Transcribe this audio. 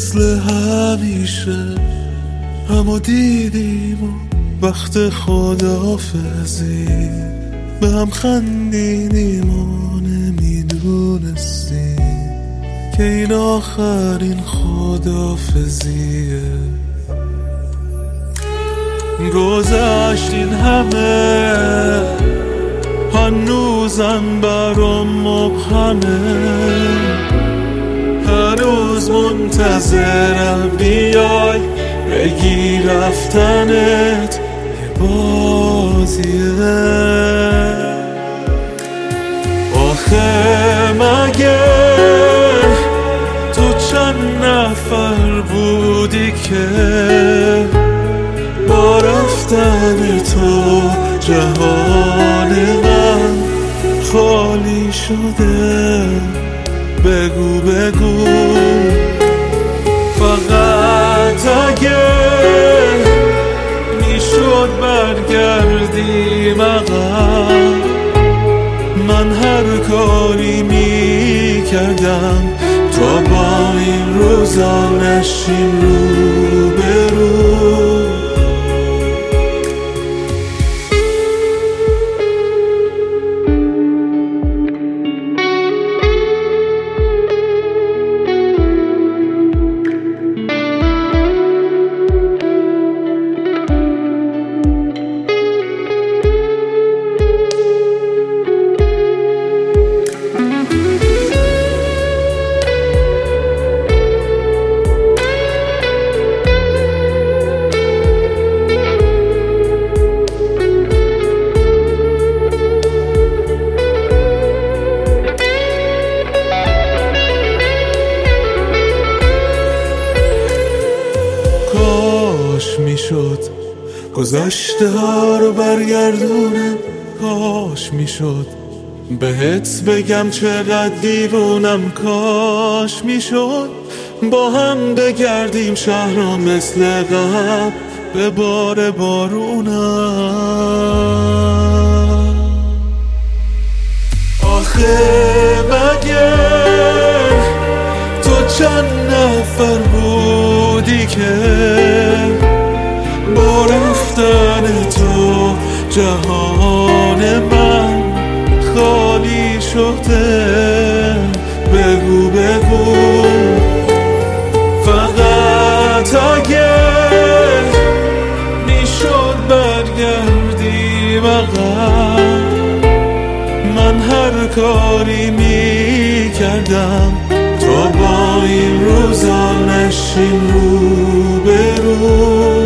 مثل همیشه همو دیدیم و وقت خداحافظی به هم خندیدیم و نمیدونستیم که این آخرین خداحافظیه. گذشت این همه هنوزم برام مبهمه، هنوز منتظرم بیای بگی رفتنت یه بازیه. آخه مگه تو چند نفر بودی که با رفتن تو جهان من خالی شده؟ بگو بگو فقط اگه میشد برگردیم عقب، من هر کاری میکردم تا با این روزا نشیم رو به رو. کاش میشد گذشته ها رو برگردونم، کاش میشد بهت بگم چقدر دیوونم، کاش میشد با هم بگردیم شهر رو مثل قبل به بار بارونم. آخه مگه تو چند نفر بودی که با رفتن تو جهان من خالی شده؟ بگو بگو فقط اگه میشد برگردیم عقب، من هر کاری میکردم تا با این روزا نشیم رو به رو.